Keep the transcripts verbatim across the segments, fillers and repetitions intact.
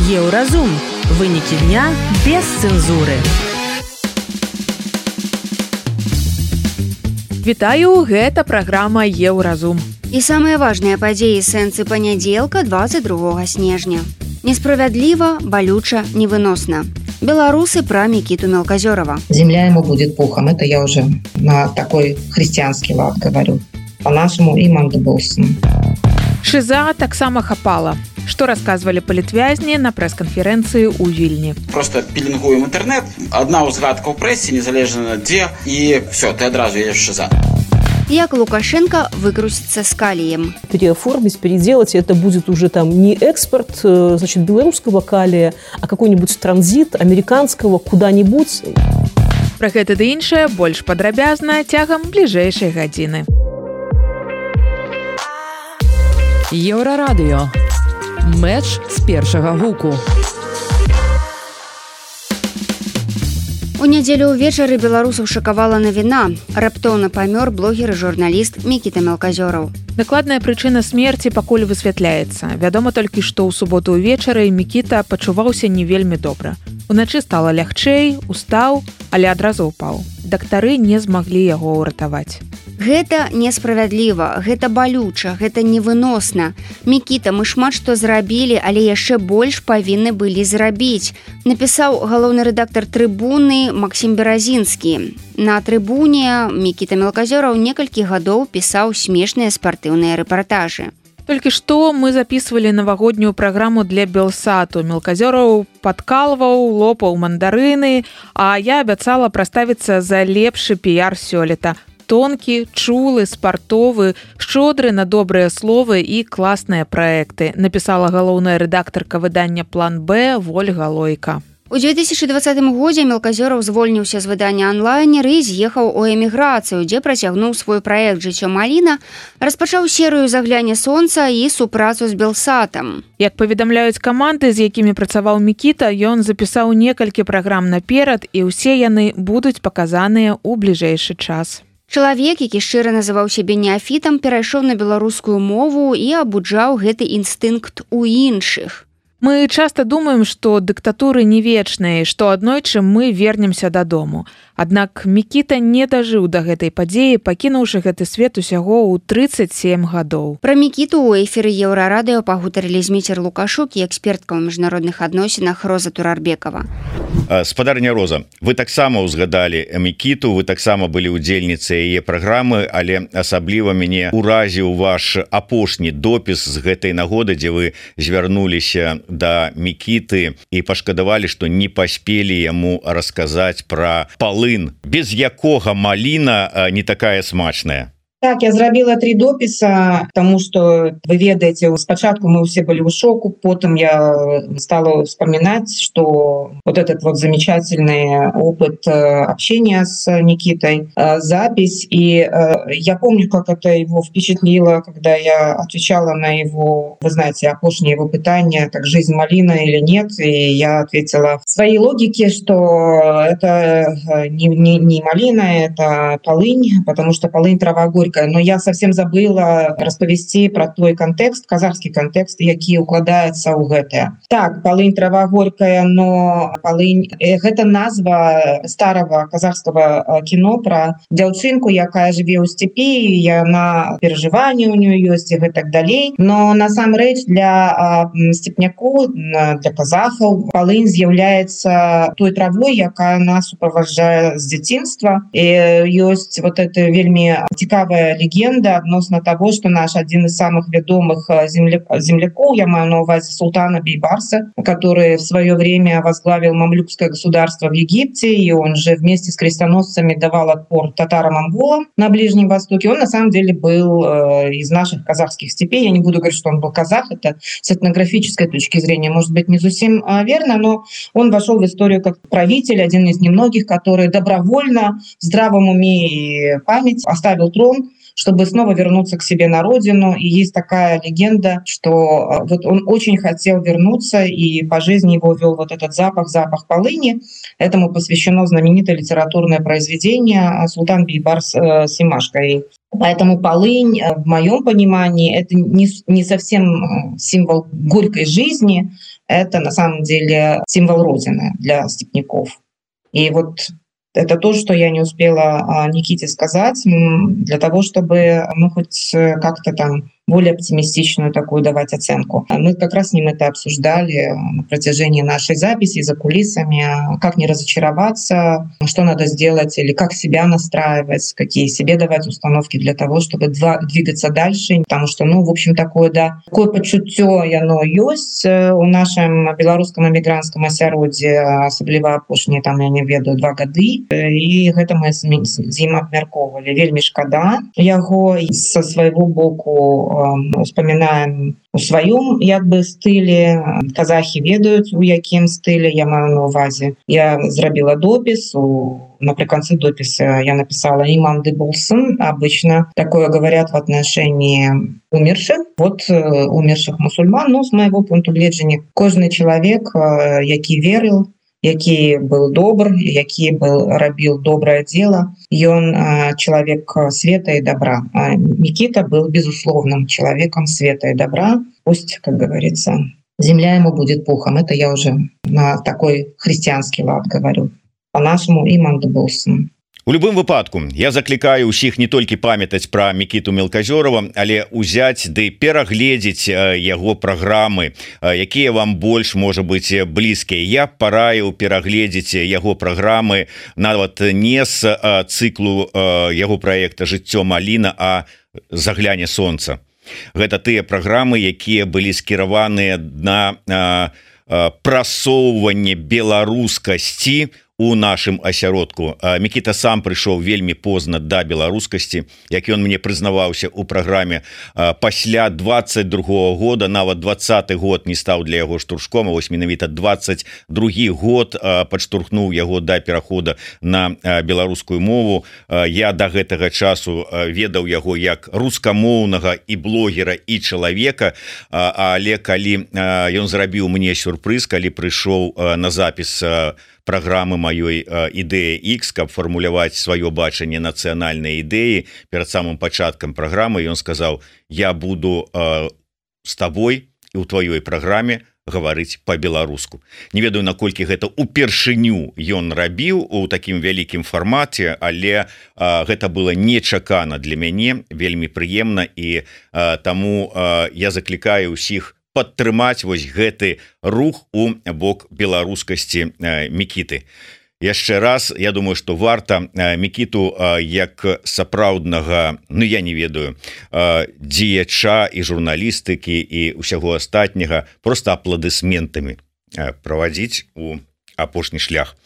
Еўразум. Вынікі дня без цэнзуры. Вітаю, гэта праграма Еўразум. І самыя важныя падзеі сэнсы панядзелка двадцать другога снежня. Несправядліва, болюча, невыносна. Белорусы про Микиту Мелкозерова. Земля ему будет пухом. Это я уже на такой христианский лад говорю. По-нашему и мандыбосом. Шиза таксама хапала. Что рассказывали палітвязні на прэс-канферэнцыі ў Вільні. Просто пілінгуем інтэрнэт, адна ўзгадка ў прэсе, незалежна дзе, і все, ты адразу едешь шиза. Як Лукашенко выкрутится с калием. Переоформить, переделать, это будет уже там не экспорт, значит, белорусского калия, а какой-нибудь транзит американского куда-нибудь. Пра гэта ды іншае больш падрабязна цягам бліжэйшай гадзіны. Еўрарадыё. Мэч з першага гуку. У нядзелю ўвечары беларусаў шакавала навіна. Раптоўна памёр блогер і журналіст Мікіта Мелкозеров. Дакладная прычына смерці пакуль высвятляецца. Вядома толькі, што ў суботу ўвечары Мікіта пачуваўся не вельмі добра. Уначы стала лягчэй, устаў, але адразу ўпаў. Дактары не змаглі яго ўратаваць. Гэта несправядліва, гэта балюча, гэта невыносна. Мікіта, мы шмат што зрабілі, але яшчэ больш павінны былі зрабіць. Напісаў галоўны рэдактар трыбуны Максім Беразінскі. На трыбуне Мікіта Мелкозеров некалькі гадоў пісаў смешныя спартыўныя рэпартажы. Толькі што мы записывалі навагоднюю праграму для Белсату. Мелкозеров падкалваў, лопаў мандарыны, а я абяцала праставіцца за лепшы піяр сёлета. Тонкі, чулы, спартовы, шчодры на добрыя словы і класныя праекты, напісала галоўная рэдактарка выдання «План Б» Вольга Лойка. У две тысячи двадцатым годзе Мелкозеров звольніўся з выдання «Онлайнер» і з'ехаў у эміграцыю, дзе працягнуў свой праект «Жыццё Маліна», распачаў серыю «Загляне сонца» і супрацу з Белсатам. Як паведамляюць каманды, з якімі працаваў Мікіта, ён запісаў некалькі праграм наперад, і ўсе яны будуць паказаныя ў бліжэйшы час. Чалавек, які шчыра называў сябе неафітам, перайшоў на беларускую мову і абуджаў гэты інстынкт у іншых. Мы часта думаем, што дыктатуры не вечныя, што аднойчы мы вернемся дадому. Аднак Мікіта не дажыў да гэтай падзеі, пакінуўшы гэты свет усяго ў тридцать семь гадоў. Пра Мікіту ў эфіры Еўрарадыё пагутарылі Зміцер Лукашук і экспертка ў міжнародных адносінах Роза Турарбекова. Спадарня Роза, вы таксама ўзгадалі Мікіту, вы таксама былі удзельніцай яе праграмы, але асабліва мяне уразіў ваш апошні допіс з гэтай нагоды, дзе вы звярнуліся да Мікіты і пашкадавалі, што не паспелі яму расказаць пра палын, без якога маліна не такая смачная. Так, я зрабіла три дописа, потому что, вы ведаете, спочатку мы все были в шоку, потом я стала вспоминать, что вот этот вот замечательный опыт общения с Никитой, запись, и я помню, как это его впечатлило, когда я отвечала на его, вы знаете, опошнее его пытание, так, жизнь малина или нет, и я ответила в своей логике, что это не, не, не малина, это полынь, потому что полынь трава горькая. Но я совсем забыла распавесці про той контекст, казахскі контекст, які укладаецца ў гэтае. Так, полынь трава горькая, но полынь — гэта назва старого казахского кино про дзяўчынку, якая жыве ў сцепі, яна перажыванні у нее ёсць і гэтак далей. Но насамрэч для степняку, для казахаў полынь з'яўляецца той травой, якая нас суправаджае з дзяцінства. І ёсць вот это вельмі цікавая легенда относно того, что наш один из самых ведомых земляков, я маю на увазі султана Бейбарса, который в свое время возглавил мамлюкское государство в Египте, и он же вместе с крестоносцами давал отпор татаро-монголам на Ближнем Востоке. Он на самом деле был из наших казахских степей. Я не буду говорить, что он был казах, это с этнографической точки зрения может быть не совсем верно, но он вошел в историю как правитель, один из немногих, который добровольно, в здравом уме и память оставил трон, чтобы снова вернуться к себе на родину. И есть такая легенда, что вот он очень хотел вернуться, и по жизни его вел вот этот запах, запах полыни. Этому посвящено знаменитое литературное произведение «Султан Бейбарс Симашко». И поэтому полынь, в моем понимании, это не, не совсем символ горькой жизни, это на самом деле символ Родины для степняков. И вот это то, что я не успела Никите сказать, для того, чтобы ну, хоть как-то там более оптимистичную такую давать оценку. Мы как раз с ним это обсуждали на протяжении нашей записи за кулисами, как не разочароваться, что надо сделать или как себя настраивать, какие себе давать установки для того, чтобы двигаться дальше. Потому что, ну, в общем, такое, да, такое почуттё, яно есть у нашем белорусском эмигрантском асяроддзі, асабліва апошнія, там, я не ведаю, два гады. И гэта мы з ім абмяркоўвалі. Вельмі шкада яго. Со свайго боку успамінаем у сваём як бы стылі. Казахі ведаюць, у якім стылі я маю на увазе. Я зрабіла допіс, у напрыканцы допіса я написала «Имам де Булсын». Обычно такое говорят в отношении умерших, вот умерших мусульман, но с моего пункту гледжання кожны чалавек, які верыў, які был добр, які был рабіў доброе дело, ён человек света и добра. А Никита был безусловным человеком света и добра. Пусть, как говорится, земля ему будет пухом. Это я уже на такой христианский лад говорю. По-нашему Имам де Булсын. У любым выпадку я заклікаю ўсіх не толькі памятаць пра Мікіту Мелказёрава, але ўзяць ды перагледзець яго праграмы, якія вам больш можа быць блізкія. Я параіў перагледзець яго праграмы нават не з цыклу яго праекта «Жыццё Маліна», а «Загляне сонца». Гэта тыя праграмы, якія былі скіраваныя на прасоўванне беларускасці у нашым асяродку. Мікіта сам прыйшоў вельмі позна да беларускасці, як ён мне прызнаваўся ў праграме. Пасля двадцать другого года, нават двадцаты год не стаў для яго штуршком, а вось менавіта двадцать другі год падштурхнуў яго да перахода на беларускую мову. Я да гэтага часу ведаў яго як рускамоўнага і блогера, і чалавека, але калі ён зрабіў мне сюрпрыз, калі прыйшоў на запіс праграмы маёй ідэя X, каб фармуляваць сваё бачанне нацыянальнай ідэі перад самым пачаткам праграмы, ён сказаў: я буду э, з табой і ў тваёй праграме гаварыць па-беларуску. Не ведаю, наколькі гэта упершыню ён рабіў у такім вялікім фармаце, але э, гэта было нечакана для мяне, вельмі прыемна, і э, таму э, я заклікаю ўсіх падтрымаць вось гэты рух у бок беларускасці Мікіты. Яшчэ раз, я думаю, што варта Мікіту як сапраўднага, ну я не ведаю, дзеяча і журналістыкі і ўсяго астатняга проста апладысментамі правадзіць у апошні шлях.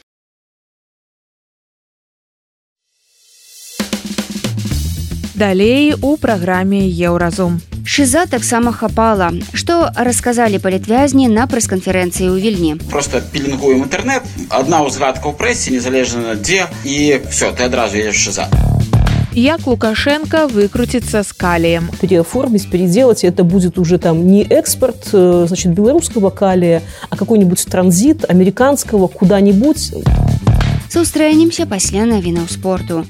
Далей у праграме «Еўразум». Шыза таксама хапала. Што расказалі палітвязні на прэс-канферэнцыі ў Вільні? Просто пілінгуем інтэрнэт, адна ўзгадка ў прэсе, незалежна дзе, і все, ты адразу едешь шыза. Як Лукашенко выкрутится с калием? Переоформить, переделать, это будет уже там не экспорт, значит, белорусского калия, а какой-нибудь транзит американского куда-нибудь. Сустрэнемся пасля навінаў спорту.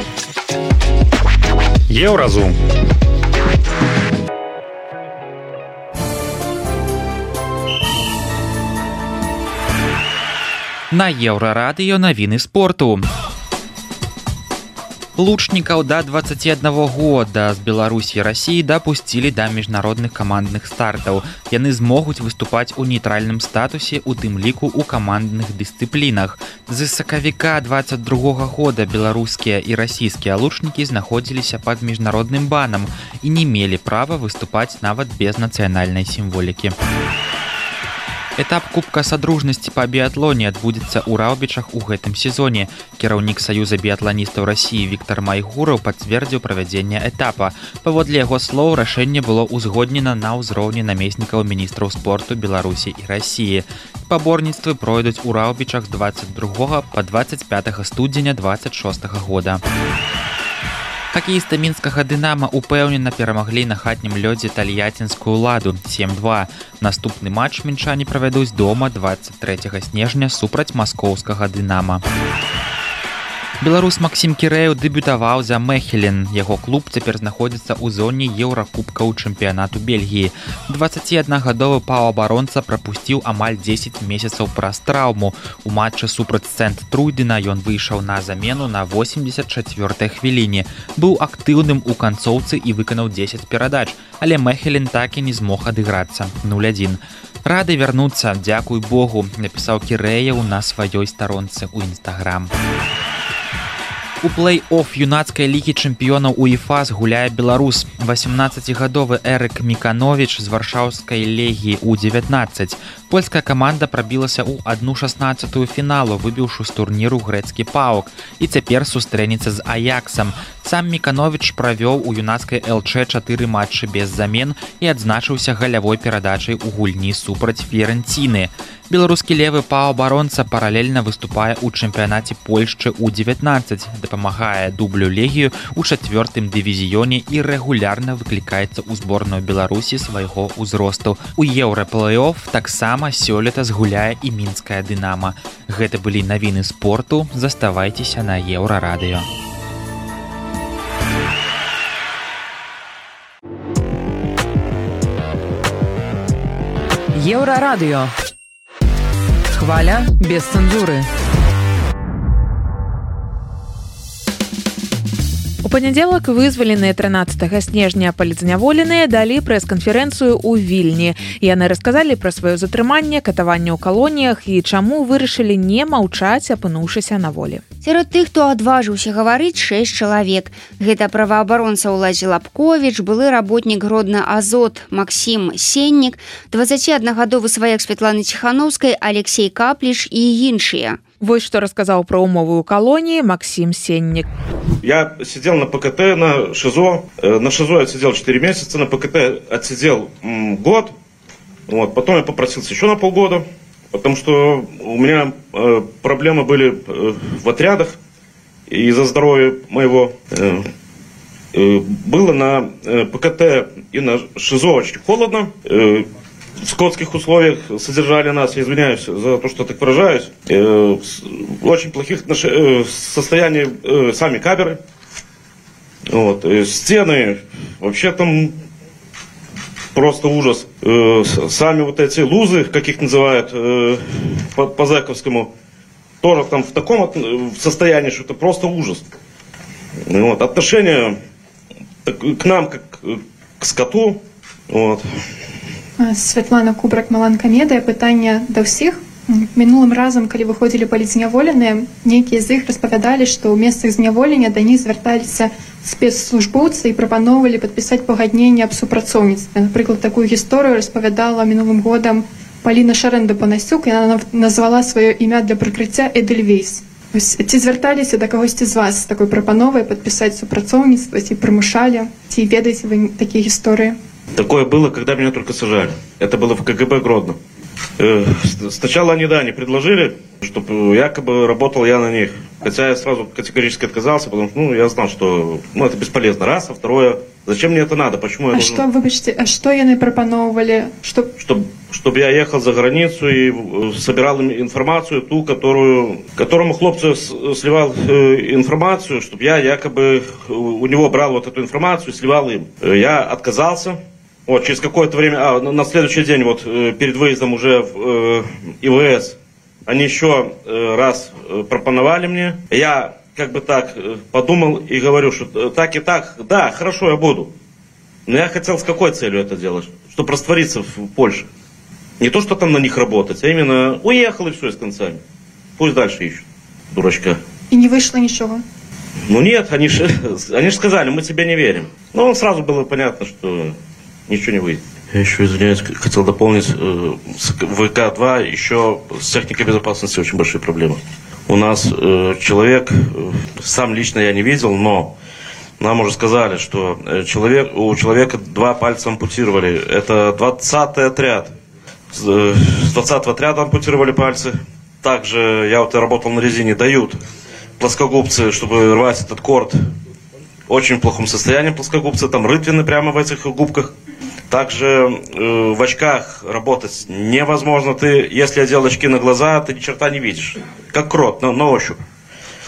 Еўразум. На Еўрарадыё навіны спорту. Лучнікаў да двадцати одного года з Беларусі і Расіі дапусцілі да міжнародных камандных стартаў. Яны змогуць выступаць у нейтральным статусе, у тым ліку ў камандных дысцыплінах. З сакавіка двадцать другого года беларускія і расійскія лучнікі знаходзіліся пад міжнародным банам і не мелі права выступаць нават без нацыянальнай сімволікі. Этап Кубка Садружнасці па біятлоне адбудзецца ў Раўбічах у гэтым сезоне. Кіраўнік Саюза біятланістаў Расіі Віктар Майгураў пацвердзіў правядзенне этапа. Паводле яго слоў, рашэнне было ўзгоднена на ўзроўні намеснікаў міністраў спорту Беларусі і Расіі. Спаборніцтвы пройдуць у Раўбічах з двадцать другого па двадцать пятого студзеня двадцать шостого года. Хакеісты мінскага «Дынама» упэўнена перамаглі на хатнім лёдзе тальяцінскую «Ладу» сем два. Наступны матч мінчане правядуць дома двадцать трэцяга снежня супраць маскоўскага «Дынама». Беларус Максім Кірэў дэбютаваў за Мехелен. Яго клуб цяпер знаходзіцца ў зоне еўракубкаў чэмпіянату Бельгіі. дваццаціаднагадовы паўабаронца прапусціў амаль дзесяць месяцаў праз траўму. У матчы супраць Сент-Трудзена ён выйшаў на замену на восемьдесят чацвёртай хвіліне. Быў актыўным у канцоўцы і выканаў дзесяць перадач, але Мехелен так і не змог адыграцца. нуль адзін. Рады вярнуцца, дзякуй Богу, напісаў Кірэяў на сваёй старонцы ў Інстаграм. У плэй-офф юнацкай лігі чэмпіёнаў УЕФА згуляе беларус. васемнаццацігадовы Эрык Мікановіч з варшаўскай легіі у дзевятнаццаць. Польская каманда прабілася ў адну шаснаццатую фіналу, выбіўшы з турніру грэцкі ПАОК, і цяпер сустрэнецца з Аяксам. Сам Мікановіч правёў у юнацкай ЛЧ чатыры матчы без замен і адзначыўся галявой перадачай у гульні супраць Фіярэнціны. Беларускі левы паўабаронца паралельна выступае ў чэмпіянаце Польшчы у дзевятнаццаць, дапамагае дублю легію ў чацвёртым дывізіёне і рэгулярна выклікаецца ў зборную Беларусі свайго ўзросту. У еўра-плэй-офф таксама сёлета згуляе і мінская Дынама. Гэта былі навіны спорту, заставайцеся на Еўрарадыё. Еўрарадыё. Хваля без цэнзуры. У панядзелак вызваленыя трынаццатага снежня палітзняволеныя далі прэс-канферэнцыю ў Вільні. Яны расказалі пра сваё затрыманне, катаванне ў калоніях і чаму вырашылі не маўчаць, апынуўшыся на волі. Сярод тых, хто адважыўся гаварыць, шэсць чалавек. Гэта праваабаронца Уладзі Лапковіч, былы работнік Гродна Азот Максім Сеннік, дваццаціаднагадовы сваяк Святланы Ціхановскай, Алексей Капліш і іншыя. Вось што расказаў пра умовы ў калоніі Максім Сеннік. Я сидел на ПКТ, на ШИЗО. На ШИЗО я отсидел четыре месяца, на ПКТ отсидел м, год. Вот. Потом я попросился еще на полгода, потому что у меня э, проблемы были э, в отрядах из-за здоровья моего. Э, э, было на э, ПКТ и на ШИЗО очень холодно. Э, В скотских условиях содержали нас, я извиняюсь за то, что так выражаюсь, э, в очень плохих отнош... э, состоянии э, сами камеры. Вот. Э, стены, вообще там просто ужас. Э, сами вот эти лузы, как их называют э, по, по зэковскому, тоже там в таком состоянии, что это просто ужас. Вот. Отношение к нам, как к скоту. Вот. Святлана Кубрак, Маланкамедыя. Пытанне да ўсіх. Мінулым разам, калі выходзілі палітзняволеныя, нейкія з іх распавядалі, што ў месцах зняволення да них звярталіся спецслужбоўцы і прапаноўвалі падпісаць пагадненне аб супрацоўніцтве. Напрыклад, такую гісторыю распавядала мінулым годам Паліна Шарэнда-Панасюк, яна назвала сваё імя для прыкрыцця Эдельвейс. Ці звярталіся да кагосьці з вас з такой прапановай падпісаць супрацоўніцтва, ці прымушалі, ці ведаеце вы такія гісторыі? Такое было, когда меня только сажали. Это было в КГБ Гродно. Сначала они, да, не предложили, чтобы якобы работал я на них. Хотя я сразу категорически отказался, потому что ну, я знал, что ну, это бесполезно. Раз, а второе, зачем мне это надо? Почему я а должен... что, выбачьте, а что яны пропановывали? Чтоб... Чтоб, чтобы я ехал за границу и собирал информацию, ту, которую, которому хлопцу сливал информацию, чтобы я якобы у него брал вот эту информацию и сливал им. Я отказался. Вот, через какое-то время, а, на следующий день, вот, перед выездом уже в э, ИВС, они еще э, раз э, пропоновали мне. Я, как бы так, э, подумал и говорю, что так и так, да, хорошо, я буду. Но я хотел с какой целью это делать? Чтобы раствориться в Польше. Не то, что там на них работать, а именно уехал и все, и с концами. Пусть дальше ищут, дурачка. И не вышло ничего? Ну нет, они же они ж сказали, мы тебе не верим. Но сразу было понятно, что... Ничего не выйдет. Я еще, извиняюсь, хотел дополнить. С ВК два еще с техникой безопасности очень большие проблемы. У нас э, человек, э, сам лично я не видел, но нам уже сказали, что человек, у человека два пальца ампутировали. Это двадцатый отряд. С двадцатого отряда ампутировали пальцы. Также я вот работал на резине, дают плоскогубцы, чтобы рвать этот корд. Очень в плохом состоянии плоскогубцы, там рытвины прямо в этих губках. Также э, в очках работать невозможно. Ты, если одел очки на глаза, ты ни черта не видишь. Как крот, на, на ощупь.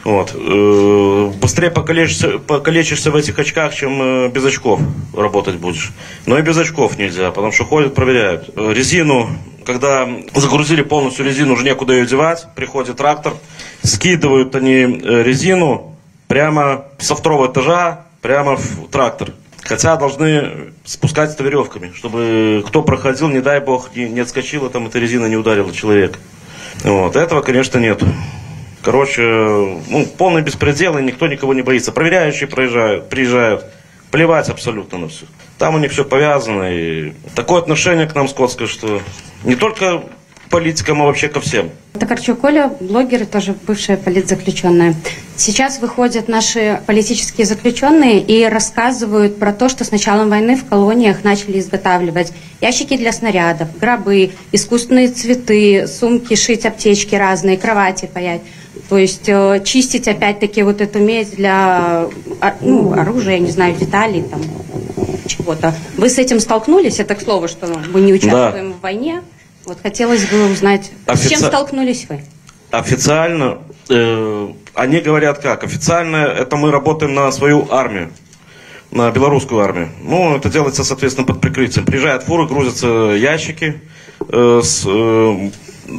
Вот. Э, быстрее покалечишься, покалечишься в этих очках, чем э, без очков работать будешь. Но и без очков нельзя, потому что ходят, проверяют. Э, резину, когда загрузили полностью резину, уже некуда ее девать, приходит трактор, скидывают они э, резину прямо со второго этажа, прямо в трактор. Хотя должны спускать это веревками, чтобы кто проходил, не дай бог, не, не отскочила, там эта резина не ударила человека. Вот. Этого, конечно, нет. Короче, ну, полный беспредел, и никто никого не боится. Проверяющие проезжают, приезжают, плевать абсолютно на все. Там у них все повязано, и такое отношение к нам скотское, что не только политикам, а вообще ко всем. Токарчук Оля, блогер и тоже бывшая политзаключенная. Сейчас выходят наши политические заключенные и рассказывают про то, что с началом войны в колониях начали изготавливать ящики для снарядов, гробы, искусственные цветы, сумки, шить аптечки разные, кровати паять. То есть э, чистить опять-таки вот эту медь для ну, оружия, не знаю, деталей, там, чего-то. Вы с этим столкнулись? Это к слову, что мы не участвуем да. в войне. Вот хотелось бы узнать, Офици... с чем столкнулись вы? Официально, э, они говорят как? Официально это мы работаем на свою армию, на белорусскую армию. Ну, это делается, соответственно, под прикрытием. Приезжают фуры, грузятся ящики э, с, э,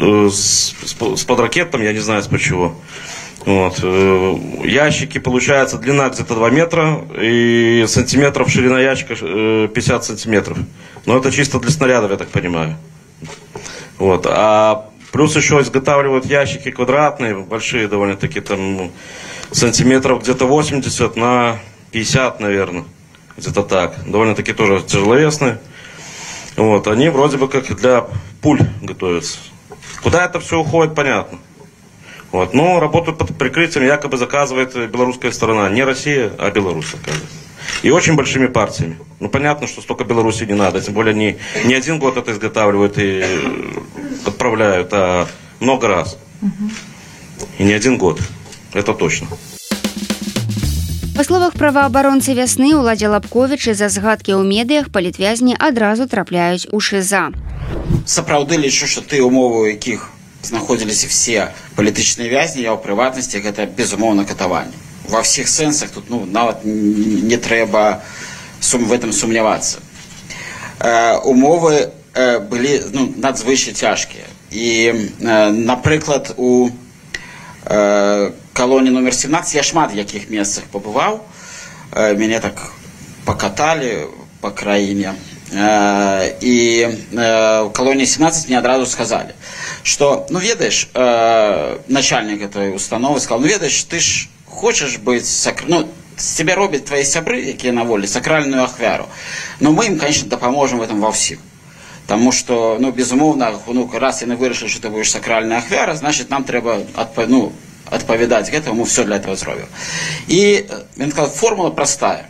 с, с под ракетом, я не знаю, с-под чего. Вот. Э, ящики, получается, длина где-то два метра и сантиметров ширина ящика э, пятьдесят сантиметров. Но это чисто для снарядов, я так понимаю. Вот. А плюс еще изготавливают ящики квадратные, большие довольно-таки, там сантиметров где-то восемьдесят на пятьдесят, наверное, где-то так. Довольно-таки тоже тяжеловесные. Вот. Они вроде бы как для пуль готовятся. Куда это все уходит, понятно. Вот. Но работают под прикрытием, якобы заказывает белорусская сторона. Не Россия, а Беларусь, оказывается. И очень большими партиями. Ну, понятно, что столько Беларуси не надо. Тем более, не, не один год это изготавливают и отправляют, а много раз. Угу. И не один год. Это точно. Па словах праваабаронцы вясны Уладзя Лабковіч, за згадкі ў медыях палітвязні адразу трапляюць у ШИЗА. Сапраўды лічу, што тыя умовы, у якіх знаходзіліся все палітычныя вязні, я ў прыватнасці, гэта безумоўна катаванне. Во всех сенсах тут ну, нават не трэба сум, в этом сумнявацца. Э, умовы э, былі ну, надзвычай цяжкія. І, э, напрыклад, у э, калоніі номер семнадцать я шмат в якіх месцах пабываў. Э, мяне так пакаталі па краіне. Э, і э, у калоніі семнадцать мне адразу сказалі, што, ну ведаеш, э, начальник этой установы сказал, ну ведаеш, ты ж хочешь быть, сакр... ну, с тебя робят твои сябры, якія на волі, сакральную ахвяру. Но мы им, конечно, допоможем в этом во всем. Потому что, ну, безумовно, ну, раз яны вырашылі, что ты будешь сакральная ахвяра, значит, нам трэба адпа... ну, адпавядаць гэтаму, мы все для этого зробім. И, он сказал, формула простая.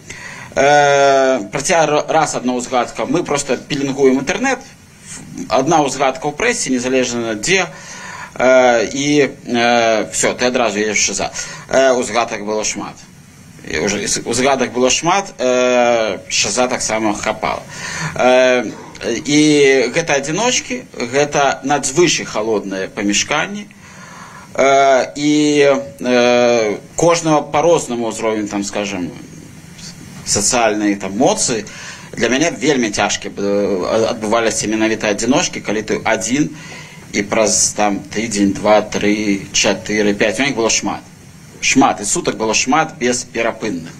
Э, Праця раз одна узгадка, мы просто пеленгуем интернет, одна узгадка ў прэсе, незалежна дзе, Uh, і uh, все, ты адразу едеш в ШИЗА. Uh, узгадак было шмат. І уже узгадак было шмат, uh, ШИЗА таксама хапала. Uh, і гэта адзіночкі, гэта надзвычай халодныя памяшканні. Uh, і uh, кожнага па-рознаму ўзровень, там, скажем, сацыяльнай там моцы. Для мяне вельмі цяжкі адбываліся менавіта адзіночкі, калі ты адзін і праз там тыдзень, два, тры, чатыры, пять, у них было шмат. Шмат, і сутак было шмат без перапынных.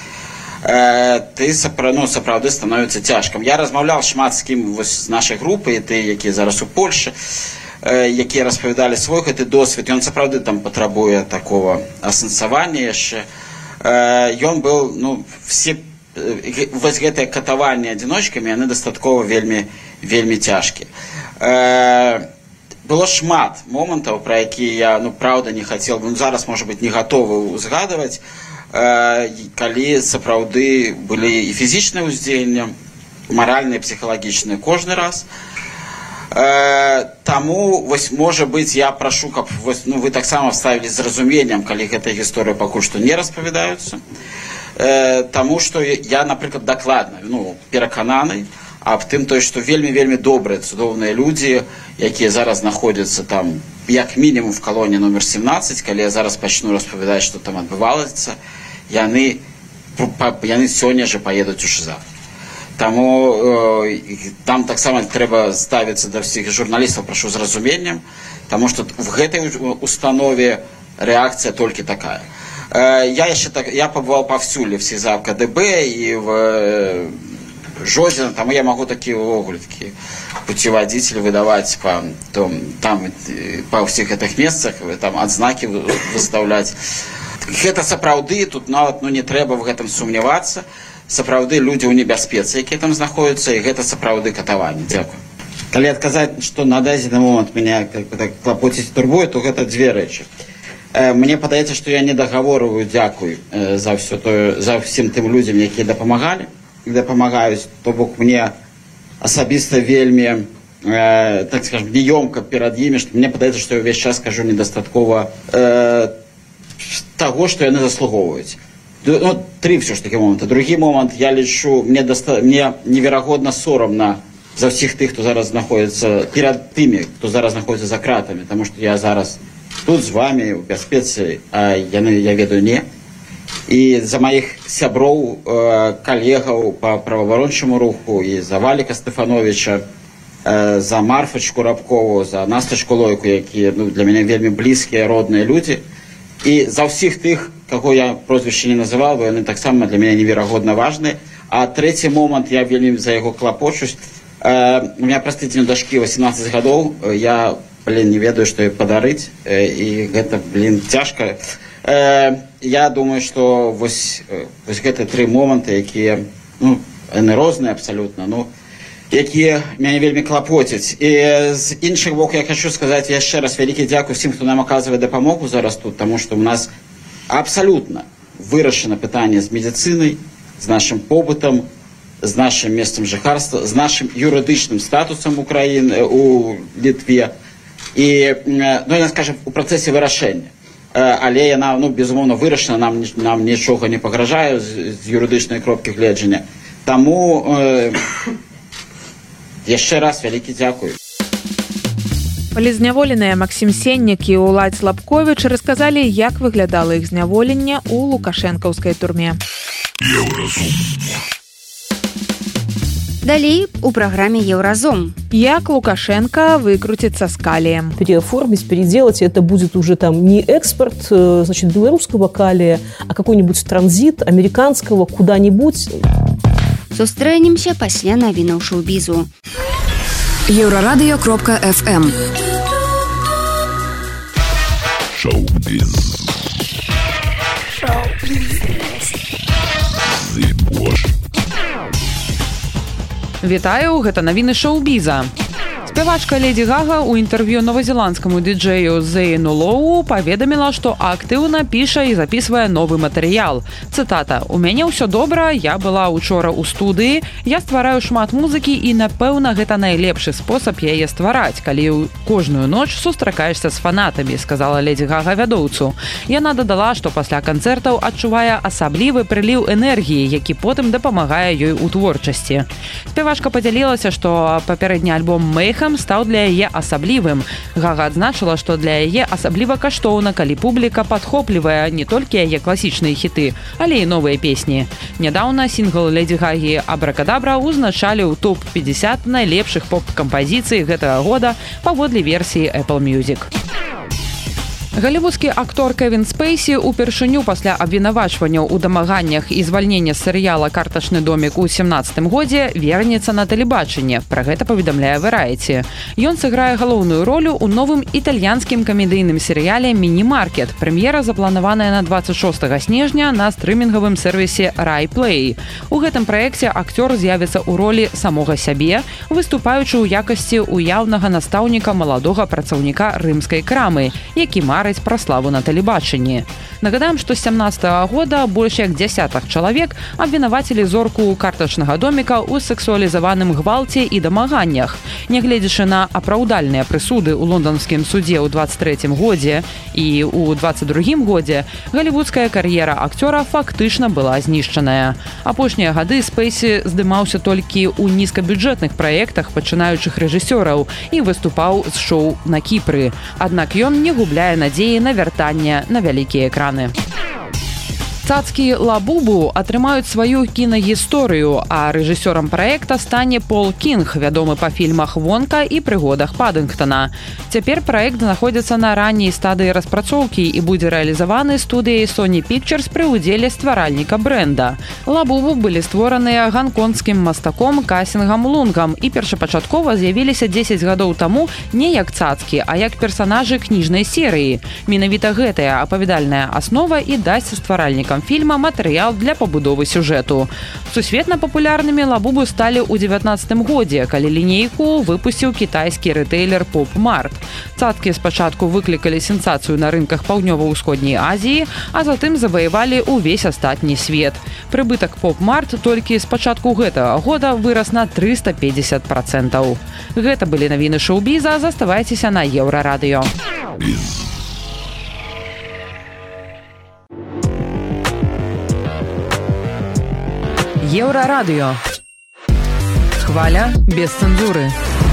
Э, ты сапра, ну, сапраўды становіцца цяжкам. Я размаўляў шмат з кім вось, з нашай групы, і ты, якія зараз у Польшы, э, якія распавядалі свой гэты досвед, ён сапраўды там патрабуе такого асэнсавання яшчэ. Э, ён быў, ну, все э, вось гэтыя катаванні адзіночкамі, яны дастаткова вельмі, вельмі цяжкія. Э, Было шмат момантаў, пра якія я, ну, праўда, не хацеў, ну, зараз, можа быць, не гатовы узгадваць, э, калі сапраўды былі і фізічныя ўздзеянні, маральныя, псіхалагічныя кожны раз. Э, таму, вось, можа быць, я прашу, каб вось, ну, вы таксама ставілі з разуменнем, калі гэтая гісторыя пакуль што не распавядаюцца. Э, таму, што я, напрыклад, дакладна, ну, перакананы, аб тым той, што вельмі-вельмі добрыя, цудоўныя людзі, якія зараз знаходзяцца там як мінімум в калоні номер сямнаццаць, калі я зараз пачну распавядаць, што там адбывалася, яны, яны сёння же паедуць у ШИЗА. Таму э, там таксама трэба ставіцца да ўсіх журналістаў, прашу з разуменнем, таму што в гэтай установе рэакцыя толькі такая. Э, я яшчэ так, я пабываў паўсюль в СИЗА, в КДБ і в э, Жозина, таму я магу такі ўвогуле такі путеводитель выдаваць па, то, там па ўсіх гэтых месцах, там адзнакі выстаўляць. Гэта сапраўды, тут нават ну, не трэба в гэтым сумнявацца. Сапраўды людзі ў небяспецы, якія там знаходзяцца, і гэта сапраўды катаванне. Дзякую. Калі адказаць, што на дадзены момант мяне так, клапоціць турбуе, то гэта дзве рэчы. Э, мне падаецца, што я не дагаворваю дзякуй э, за ўсё тое, за ўсім тым людзям, якія дапамагалі, дапамагаюць, то бок мне асабіста вельмі, э, так скажем, неёмка перад імі, што мне падаецца, што я ўвесь час кажу недастаткова э, таго, што яны заслугоўваюць. Ну, три все ж таки момента. Другі момент, я лічу, мне, доста... мне неверагодна соромна за всіх тих, хто зараз знаходиться, перед тими, хто зараз знаходиться за кратами, тому що я зараз тут з вами, у бяспецы, а я, я ведаю не. І за моїх сяброў, калегаў по правоабарончаму руху, і за Валіка Стефановича, за Марфочку Рабкову, за Настачку Лойку, які ну, для мене вельмі близькія, родныя люди. І за всіх тих, кого я прозвище не называл, яны таксама для меня неверагодна важны. А трэці момант, я вельмі за яго клапочусь. Э, у меня прастыдзень дашкі восемнадцаць гадоў, я, блин, не ведаю, што ёй падарыць, э, і гэта, блин, цяжка. Э, я думаю, што вось, вось гэта тры моманты, якія, ну, яны розныя абсалютна, ну, якія мяне вельмі клапоцяць. І з іншых бок я хочу сказаць яшчэ раз вялікі дзякуй всім, хто нам аказвае дапамогу зараз тут, таму што у нас абсолютно вырашено пытание с медициной, с нашим побытом, с нашим местом жыхарства, с нашим юридичным статусом Украины, у Литве. И, ну, я скажем, у процессе вырашения. Але яна, ну, безумовно, вырашена, нам, нам нічога не пагражае з, з юридичної кропки гледжання. Тому э, яшчэ раз вялікі дзякуй. Палізняволеныя Максім Сеннік і Уладзь Лапковіч расказалі, як выглядала іх зняволенне ў лукашэнкаўскай турме. Далей у праграме Еўразум. Як Лукашенко выкруціцца з калием. Переоформить, переделать, это будет уже там не экспорт, значит, белорусского калия, а какой-нибудь транзит американского куда-нибудь. Сустрэнемся пасля навінаў шоу-бізу. Еўрарадыё кропка эф эм. Шоу-біз. Вітаю, гэта навіны шоу-біза. Спявачка Леді Гага ў інтэрв'ю новазеландскаму дыджэю Зейну Лоу паведаміла, што актыўна піша і запісвае новы матэрыял. Цытата: «У мяне ўсё добра, я была учора ў студыі, я ствараю шмат музыкі і, напэўна, гэта найлепшы спосаб яе ствараць, калі кожную ноч сустракаешся з фанатамі», сказала Леді Гага вядоўцу. Яна дадала, што пасля канцэртаў адчувае асаблівы прыліў энергіі, які потым дапамагае ёй у творчасці. Спявачка падзялілася, што папярэдні альбом «Мэйха» стаў для яе асаблівым. Гага адзначыла, што для яе асабліва каштоўна, калі публіка падхоплівае не толькі яе класічныя хіты, але і новыя песні. Нядаўна сінгл Леді Гагі «Абракадабра» узначалі ў топ пятьдесят найлепшых поп-кампазіцый гэтага года паводле версіі Apple Music. Галівудскі актор Кевін Спейсі упершыню пасля абвінавачванняў у дамаганнях і звальнення з серыяла «Картачны домік» у сямнаццатым годзе вернецца на тэлебачанне. Пра гэта паведамляе Variety. Ён сыграе галоўную ролю ў новым італьянскім камедыйным серыяле «Міні-маркет». Прэм'ера запланаваная на двадцать шостага снежня на стрымінгавым сервісе Rai Play. У гэтым праекце акцёр з'явіцца ў ролі самога сябе, выступаючы ў якасці уяўнага настаўніка маладога працаўніка рымскай крамы, які марыць марыць пра славу на тэлебачанні. Нагадаем, што з сямнаццатага года больш як дзясятак чалавек абвінавацілі зорку картачнага доміка ў сексуалізаваным гвалце і дамаганнях. Нягледзячы на апраўдальныя прысуды ў лонданскім судзе ў дваццаць трэцім годзе і ў дваццаць другім годзе, галівудская кар'ера акцёра фактычна была знішчаная. Апошнія гады Спейсі здымаўся толькі ў нізкабюджэтных праектах пачынаючых рэжысёраў і выступаў з шоу на Кіпры. Аднак ён не губляе надзеі на вяртанне на вялікія экраны. Цацкі Лабубу атрымаюць сваю кінагісторыю, а рэжысёрам праекта стане Пол Кінг, вядомы па фільмах «Вонка» і «Прыгодах Паддынгтона». Цяпер праект знаходзіцца на ранняй стадыі распрацоўкі і будзе рэалізаваны студыяй Sony Pictures пры ўдзеле стваральніка брэнда. Лабубу былі створаныя ганконгскім мастаком Касінгам Лунгам і першапачаткова з'явіліся дзесяць гадоў таму не як цацкі, а як персанажы кніжнай серыі. Менавіта гэтая апавядальная аснова і дасць стваральнікам фільма матэрыял для пабудовы сюжэту. Сусветна папулярнымі Лабубу сталі ў дзевятнаццатым годзе, калі лінейку выпусціў кітайскі рэтэйлер Поп-Март. Цацкі спачатку выклікалі сенсацыю на рынках паўднёва-ўсходняй Азіі, а затым заваявалі ўвесь астатні свет. Прыбытак Поп-Март толькі з пачатку гэтага года вырас на трыста пятьдесят процентаў. Гэта былі навіны шоу-біза, заставайцеся на Еўрарадыё. Еўрарадыё. Хваля без цэнзуры.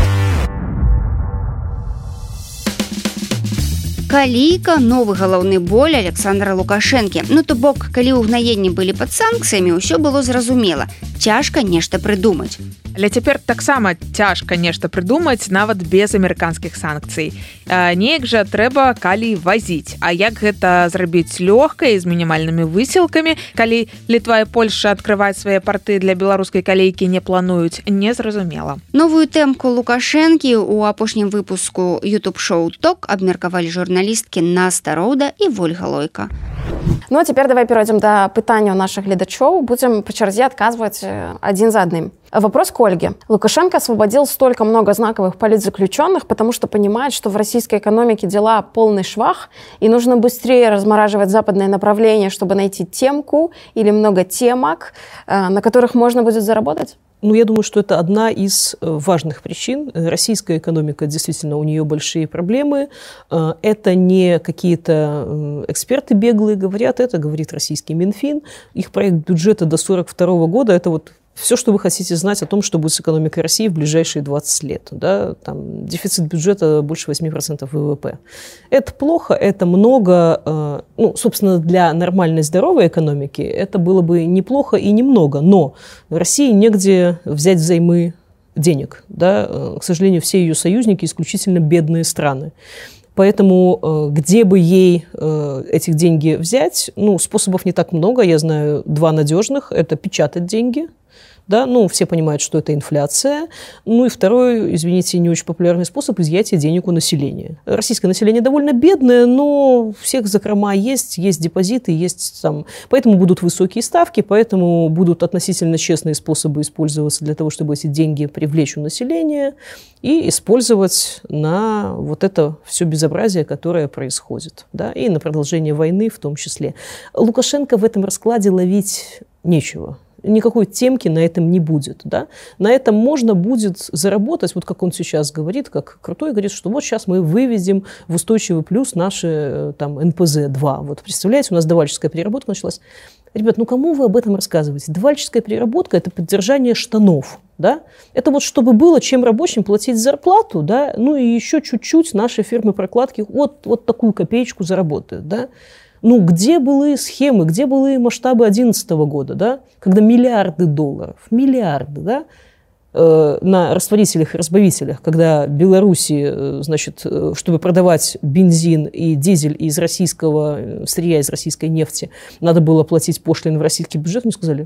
Калійка, новы галаўны боль Александра Лукашэнкі. Ну, то бок, калі ўгнаенні былі пад санкцыямі, ўсё было зразумела. Цяжка нешта прыдумаць. Але цяпер таксама цяжка нешта прыдумаць нават без амерыканскіх санкцый. Неяк жа трэба калій вазіць. А як гэта зрабіць лёгка і з мінімальнымі высілкамі, калі Літва і Польша адкрываць свае парты для беларускай калейкі не плануюць, незразумела. Новую тэмку Лукашэнкі ў апошнім выпуску YouTube-шоу «Ток» абмеркавалі журналісткі Наста Роўда і Вольга Лойка. Ну, а цяпер давай перайдзем да пытанняў нашых гледачоў. Будзем па чарзе адказваць адзін за адным. Вопрос к Ольге. Лукашенко освободил столько много знаковых политзаключенных, потому что понимает, что в российской экономике дела полный швах, и нужно быстрее размораживать западное направление, чтобы найти темку или много темок, на которых можно будет заработать? Ну, я думаю, что это одна из важных причин. Российская экономика, действительно, у нее большие проблемы. Это не какие-то эксперты беглые говорят, это говорит российский Минфин. Их проект бюджета до сорок второго года – это вот все, что вы хотите знать о том, что будет с экономикой России в ближайшие двадцать лет. Да? Там дефицит бюджета больше восемь процентов вэ вэ пэ. Это плохо, это много. Ну, собственно, для нормальной здоровой экономики это было бы неплохо и немного. Но России негде взять взаймы денег. Да? К сожалению, все ее союзники исключительно бедные страны. Поэтому где бы ей этих деньги взять, ну, способов не так много. Я знаю два надежных. Это печатать деньги. Да, ну, все понимают, что это инфляция. Ну и второй, извините, не очень популярный способ – изъятие денег у населения. Российское население довольно бедное, но у всех закрома есть, есть депозиты, есть там… Поэтому будут высокие ставки, поэтому будут относительно честные способы использоваться для того, чтобы эти деньги привлечь у населения и использовать на вот это все безобразие, которое происходит. Да, и на продолжение войны в том числе. Лукашенко в этом раскладе ловить нечего. Никакой темки на этом не будет. Да? На этом можно будет заработать, вот как он сейчас говорит, как крутой, говорит, что вот сейчас мы выведем в устойчивый плюс наши там, эн пэ зэ два. Вот, представляете, у нас давальческая переработка началась. Ребят, ну кому вы об этом рассказываете? Давальческая переработка – это поддержание штанов. Да? Это вот чтобы было чем рабочим платить зарплату, да? Ну и еще чуть-чуть наши фирмы-прокладки вот, вот такую копеечку заработают. Да? Ну, где были схемы, где были масштабы две тысячи одиннадцатого года, да? Когда миллиарды долларов, миллиарды, да? э, на растворителях и разбавителях, когда Беларуси, э, значит, э, чтобы продавать бензин и дизель из российского сырья, из российской нефти, надо было платить пошлины в российский бюджет, мне сказали,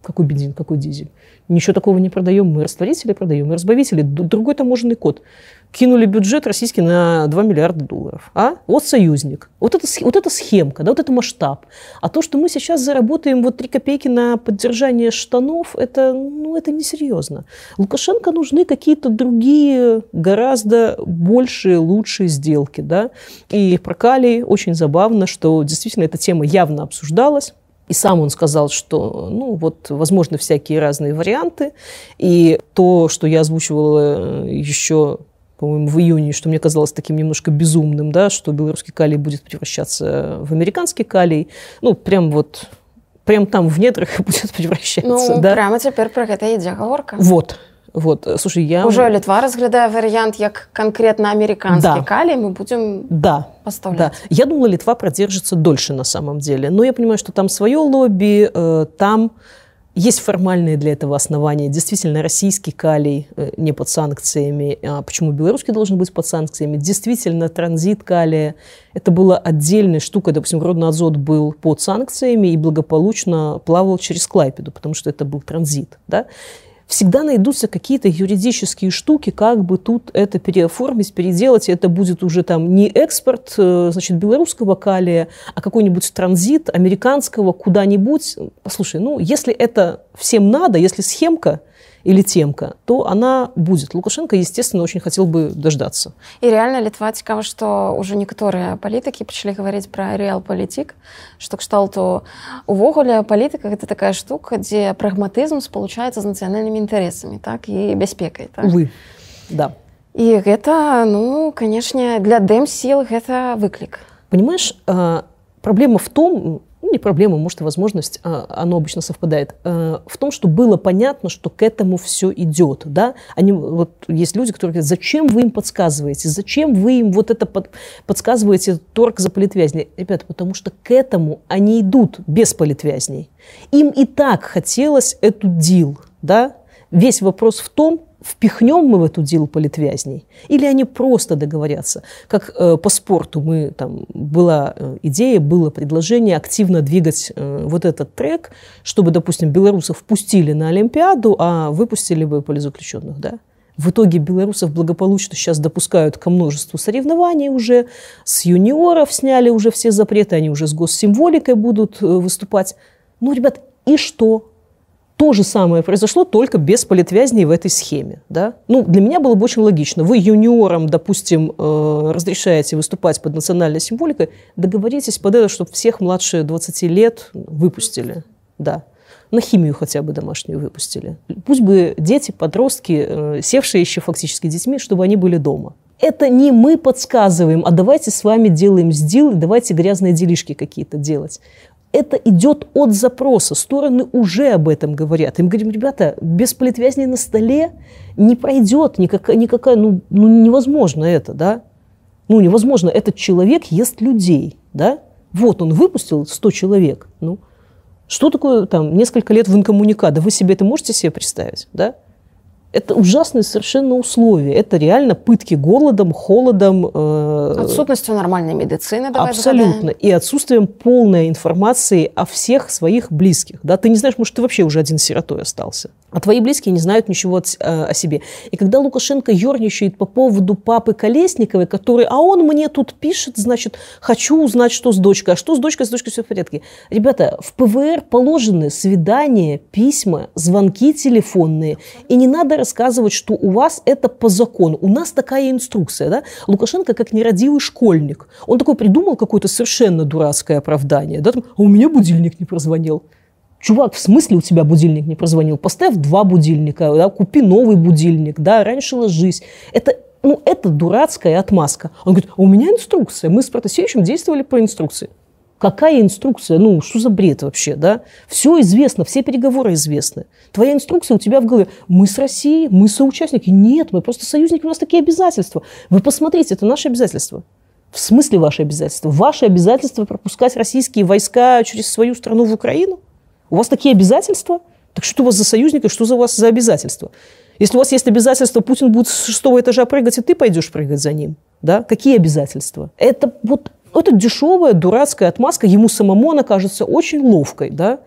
Какой бензин, какой дизель? Ничего такого не продаем. Мы растворители продаем, мы разбавители. Другой таможенный код. Кинули бюджет российский на два миллиарда долларов. А? Вот союзник. Вот это, вот это схемка, да, вот это масштаб. А то, что мы сейчас заработаем вот три копейки на поддержание штанов, это, ну, это несерьезно. Лукашенко нужны какие-то другие, гораздо большие, лучшие сделки. Да? И про калий очень забавно, что действительно эта тема явно обсуждалась. И сам он сказал, что, ну, вот, возможно, всякие разные варианты. И то, что я озвучивала еще, по-моему, в июне, что мне казалось таким немножко безумным, да, что белорусский калий будет превращаться в американский калий. Ну, прям вот, прям там в недрах будет превращаться. Ну, да? Прямо теперь про это и гаворка. Вот. Вот, слушай, я... Уже Литва разглядая вариант, как конкретно американский да. калий, мы будем да. поставлять. Да. Я думала, Литва продержится дольше на самом деле. Но я понимаю, что там свое лобби, э, там есть формальные для этого основания. Действительно, российский калий э, не под санкциями. А почему белорусский должен быть под санкциями? Действительно, транзит калия – это была отдельная штука. Допустим, Родноазот был под санкциями и благополучно плавал через Клайпеду, потому что это был транзит, да? Всегда найдутся какие-то юридические штуки, как бы тут это переоформить, переделать. И это будет уже там не экспорт, значит, белорусского калия, а какой-нибудь транзит американского куда-нибудь. Послушай, ну, если это всем надо, если схемка или темка, то она будет. Лукашенко, естественно, очень хотел бы дождаться. И реально Литва цікава, што ўжо некаторыя палітыкі пачалі гаварыць пра рэал-палітык, што кшталту увогуле палітыка гэта такая штука, дзе прагматызм спалучаецца з нацыянальнымі інтарэсамі, так, і бяспекай. Так? Увы, да. І гэта, ну, канешне, для дэм-сіл гэта выклік. Понимаешь, проблема в том, ну, не проблема, может, и возможность, оно обычно совпадает, в том, что было понятно, что к этому все идет. Да? Они, вот, есть люди, которые говорят, зачем вы им подсказываете, зачем вы им вот это под, подсказываете, торг за политвязней. Ребята, потому что к этому они идут без политвязней. Им и так хотелось эту дил. Да? Весь вопрос в том, впихнем мы в эту дилу политвязней, или они просто договорятся. Как э, по спорту мы, там, была э, идея, было предложение активно двигать э, вот этот трек, чтобы, допустим, белорусов пустили на Олимпиаду, а выпустили бы политзаключенных. Да? В итоге белорусов благополучно сейчас допускают ко множеству соревнований уже, с юниоров сняли уже все запреты, они уже с госсимволикой будут э, выступать. Ну, ребят, и что? То же самое произошло, только без политвязней в этой схеме. Да? Ну, для меня было бы очень логично. Вы юниорам, допустим, э, разрешаете выступать под национальной символикой, договоритесь под это, чтобы всех младше двадцати лет выпустили. Да. На химию хотя бы домашнюю выпустили. Пусть бы дети, подростки, э, севшие еще фактически детьми, чтобы они были дома. Это не мы подсказываем, а давайте с вами делаем сдил, давайте грязные делишки какие-то делать. Это идет от запроса. Стороны уже об этом говорят. Им говорим, ребята, без политвязней на столе не пройдет никакая, никакая ну, ну невозможно это, да? Ну невозможно. Этот человек ест людей, да? Вот он выпустил сто человек. Ну, что такое там несколько лет в инкоммуникадо? Вы себе это можете себе представить, да? Это ужасные совершенно условия. Это реально пытки голодом, холодом. Э, Отсутностью нормальной медицины. Давай абсолютно. загадаем. И отсутствием полной информации о всех своих близких. Да? Ты не знаешь, может, ты вообще уже один сиротой остался. А твои близкие не знают ничего от, о, о себе. И когда Лукашенко ерничает по поводу папы Колесниковой, который, а он мне тут пишет, значит, хочу узнать, что с дочкой. А что с дочкой? С дочкой все в порядке. Ребята, в ПВР положены свидания, письма, звонки телефонные. И не надо рассказывать, что у вас это по закону. У нас такая инструкция. Да? Лукашенко как нерадивый школьник. Он такой придумал какое-то совершенно дурацкое оправдание. Да? Там, а у меня будильник не прозвонил. Чувак, в смысле у тебя будильник не прозвонил? Поставь два будильника, да? Купи новый будильник, да? Раньше ложись. Это, ну, это дурацкая отмазка. Он говорит, а у меня инструкция. Мы с Протасевичем действовали по инструкции. Какая инструкция? Ну, что за бред вообще, да? Все известно, все переговоры известны. Твоя инструкция у тебя в голове. Мы с Россией, мы соучастники. Нет, мы просто союзники, у нас такие обязательства. Вы посмотрите, это наши обязательства. В смысле ваши обязательства? Ваши обязательства пропускать российские войска через свою страну в Украину? У вас такие обязательства? Так что у вас за союзники, что за у вас за обязательства? Если у вас есть обязательства, Путин будет с шестого этажа прыгать, и ты пойдешь прыгать за ним. Да? Какие обязательства? Это вот это дешевая, дурацкая отмазка. Ему самому она кажется очень ловкой. Да?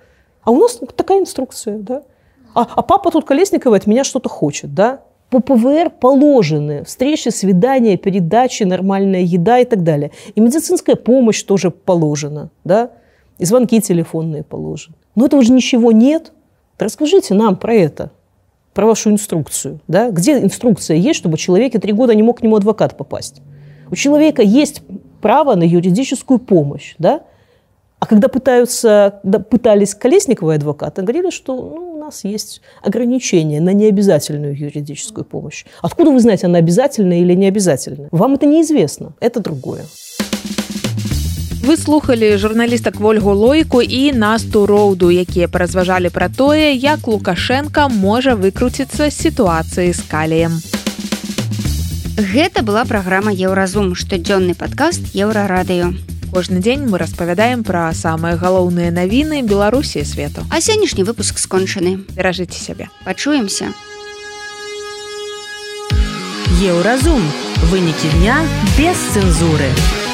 А у нас такая инструкция, да. А, а папа тут Колесникова от меня что-то хочет, да. По ПВР положены встречи, свидания, передачи, нормальная еда и так далее. И медицинская помощь тоже положена, да. И звонки телефонные положены. Но этого же ничего нет. Расскажите нам про это, про вашу инструкцию, да. Где инструкция есть, чтобы человек три года не мог к нему адвокат попасть? У человека есть право на юридическую помощь, да. А когда пытаются, пытались Колесниковой адвокаты, говорили, что ну, у нас есть ограничения на необязательную юридическую помощь. Откуда вы знаете, она обязательная или необязательная? Вам это неизвестно. Это другое. Вы слухали журналістак Вольгу Лойку і Насту Роўду, якія паразважалі пра тое, як Лукашенко можа выкруціцца з сітуацыі з каліем. Гэта была праграма «Еўразум», штодзённы падкаст «Еўрарадыё». Кожны дзень мы распавядаем пра самыя галоўныя навіны Беларусі і свету. А сённяшні выпуск скончаны. Беражыце сябе. Пачуемся. Еўразум. Вынікі дня без цэнзуры.